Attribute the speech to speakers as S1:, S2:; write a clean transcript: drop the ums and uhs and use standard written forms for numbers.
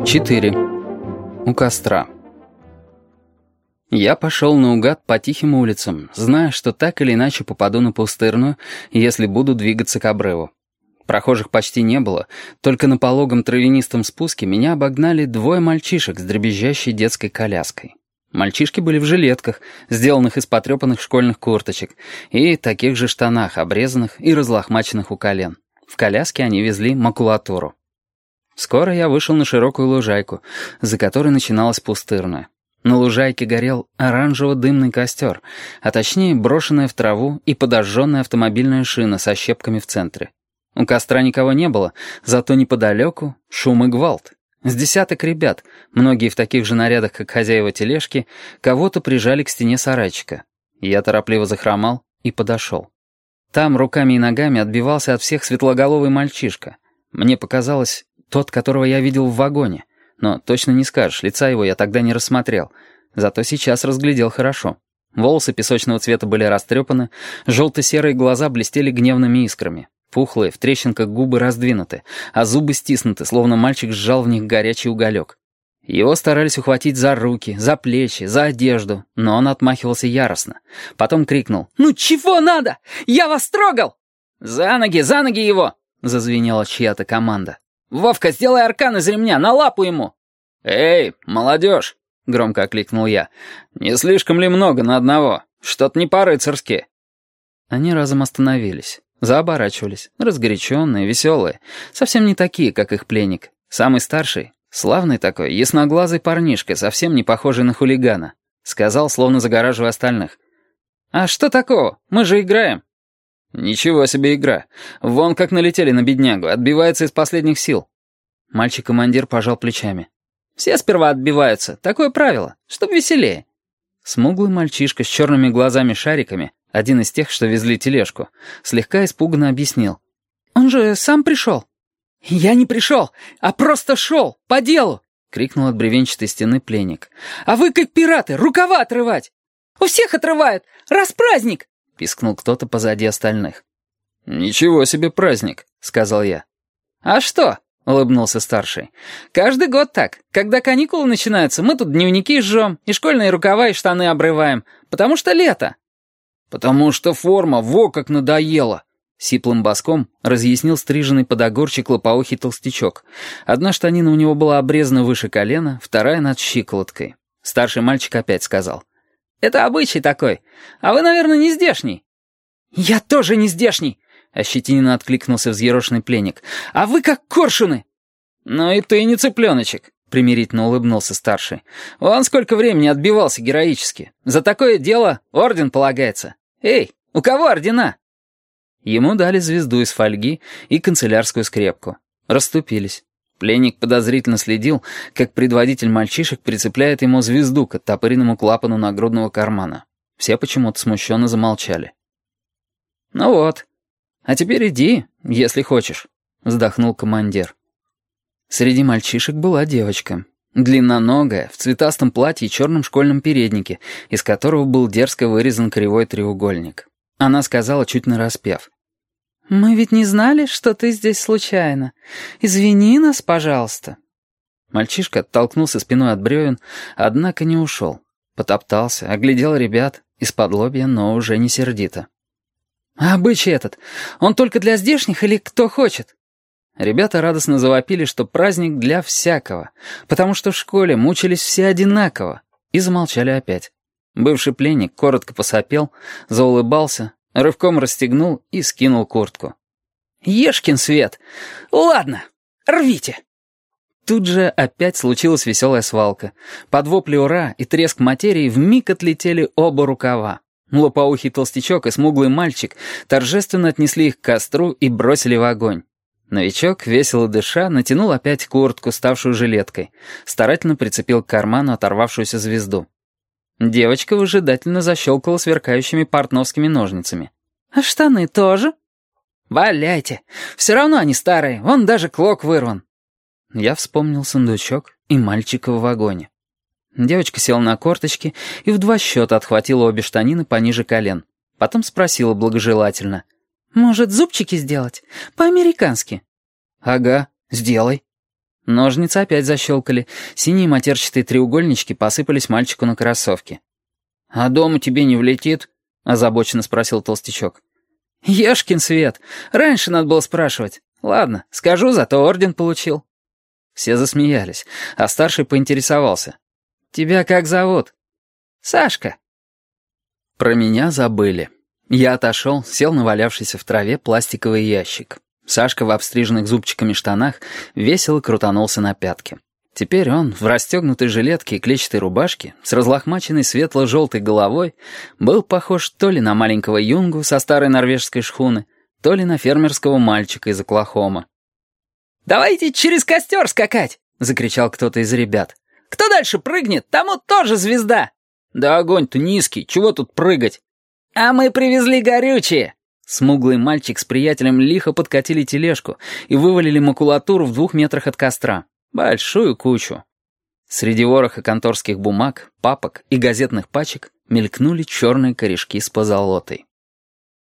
S1: 4. У костра. Я пошел наугад по тихим улицам, зная, что так или иначе попаду на Пустырную, если буду двигаться к обрыву. Прохожих почти не было, только на пологом травянистом спуске меня обогнали двое мальчишек с дребезжащей детской коляской. Мальчишки были в жилетках, сделанных из потрепанных школьных курточек, и таких же штанах, обрезанных и разлохмаченных у колен. В коляске они везли макулатуру. Скоро я вышел на широкую лужайку, за которой начиналась Пустырная. На лужайке горел оранжево-дымный костер, а точнее брошенная в траву и подожженная автомобильная шина со щепками в центре. У костра никого не было, зато неподалеку шум и гвалт. С десяток ребят, многие в таких же нарядах, как хозяева тележки, кого-то прижали к стене сарайчика. Я торопливо захромал и подошел. Там руками и ногами отбивался от всех светлоголовый мальчишка. Мне показалось, тот, которого я видел в вагоне. Но точно не скажешь, лица его я тогда не рассмотрел. Зато сейчас разглядел хорошо. Волосы песочного цвета были растрепаны, желто-серые глаза блестели гневными искрами. Пухлые, в трещинках губы раздвинуты, а зубы стиснуты, словно мальчик сжал в них горячий уголек. Его старались ухватить за руки, за плечи, за одежду, но он отмахивался яростно. Потом крикнул: «Ну чего надо? Я вас трогал!» за ноги его!» — зазвенела чья-то команда. «Вовка, сделай аркан из ремня, на лапу ему!» «Эй, молодежь!» — громко окликнул я. «Не слишком ли много на одного? Что-то не по-рыцарски». Они разом остановились. Заоборачивались, разгоряченные, веселые, совсем не такие, как их пленник. Самый старший, славный такой, ясноглазый парнишка, совсем не похожий на хулигана, сказал, словно загораживая остальных: «А что такого? Мы же играем». «Ничего себе игра. Вон как налетели на беднягу, отбивается из последних сил». Мальчик-командир пожал плечами. «Все сперва отбиваются, такое правило, чтоб веселее». Смуглый мальчишка с черными глазами-шариками, один из тех, что везли тележку, слегка испуганно объяснил: «Он же сам пришел». «Я не пришел, а просто шел, по делу!» — крикнул от бревенчатой стены пленник. «А вы как пираты, рукава отрывать!» «У всех отрывают! Раз праздник!» — пискнул кто-то позади остальных. «Ничего себе праздник!» — сказал я. «А что?» — улыбнулся старший. «Каждый год так. Когда каникулы начинаются, мы тут дневники жжем, и школьные рукава и штаны обрываем, потому что лето». «Потому что форма, во как надоела!» Сиплым баском разъяснил стриженный под огурчик лопоухий толстячок. Одна штанина у него была обрезана выше колена, вторая над щиколоткой. Старший мальчик опять сказал: «Это обычай такой. А вы, наверное, не здешний». «Я тоже не здешний!» — ощетиненно откликнулся взъерошенный пленник. «А вы как коршуны!» «Ну и ты не цыпленочек», — примирительно улыбнулся старший. «Вон сколько времени отбивался героически. За такое дело орден полагается. Эй, у кого ордена?» Ему дали звезду из фольги и канцелярскую скрепку. Расступились. Пленник подозрительно следил, как предводитель мальчишек прицепляет ему звезду к оттопыренному клапану нагрудного кармана. Все почему-то смущенно замолчали. «Ну вот. А теперь иди, если хочешь», — вздохнул командир. Среди мальчишек была девочка. Длинноногая, в цветастом платье и черном школьном переднике, из которого был дерзко вырезан кривой треугольник. Она сказала, чуть нараспев: «Мы ведь не знали, что ты здесь случайно. Извини нас, пожалуйста». Мальчишка оттолкнулся спиной от бревен, однако не ушел. Потоптался, оглядел ребят, исподлобья, но уже не сердито. «А обычай этот, он только для здешних или кто хочет?» Ребята радостно завопили, что праздник для всякого, потому что в школе мучились все одинаково, и замолчали опять. Бывший пленник коротко посопел, заулыбался, рывком расстегнул и скинул куртку. «Ешкин свет! Ладно, рвите!» Тут же опять случилась веселая свалка. Под вопли «Ура!» и треск материи вмиг отлетели оба рукава. Лопоухий толстячок и смуглый мальчик торжественно отнесли их к костру и бросили в огонь. Новичок, весело дыша, натянул опять куртку, ставшую жилеткой, старательно прицепил к карману оторвавшуюся звезду. Девочка выжидательно защелкала сверкающими портновскими ножницами. «А штаны тоже?» «Валяйте! Все равно они старые, вон даже клок вырван». Я вспомнил сундучок и мальчика в вагоне. Девочка села на корточки и в 2 счета отхватила обе штанины пониже колен. Потом спросила благожелательно: «Может, зубчики сделать? По-американски?» «Ага, сделай». Ножницы опять защелкали. Синие матерчатые треугольнички посыпались мальчику на кроссовки. «А дома тебе не влетит?» — озабоченно спросил толстячок. «Ешкин свет! Раньше надо было спрашивать. Ладно, скажу, зато орден получил». Все засмеялись, а старший поинтересовался. «Тебя как зовут?» «Сашка». Про меня забыли. Я отошел, сел на валявшийся в траве пластиковый ящик. Сашка в обстриженных зубчиками штанах весело крутанулся на пятки. Теперь он, в расстегнутой жилетке и клетчатой рубашке, с разлохмаченной светло-желтой головой, был похож то ли на маленького юнгу со старой норвежской шхуны, то ли на фермерского мальчика из Оклахомы. «Давайте через костер скакать!» — закричал кто-то из ребят. «Кто дальше прыгнет, тому тоже звезда!» «Да огонь-то низкий, чего тут прыгать?» «А мы привезли горючее!» Смуглый мальчик с приятелем лихо подкатили тележку и вывалили макулатуру в 2 метрах от костра. Большую кучу. Среди вороха конторских бумаг, папок и газетных пачек мелькнули черные корешки с позолотой.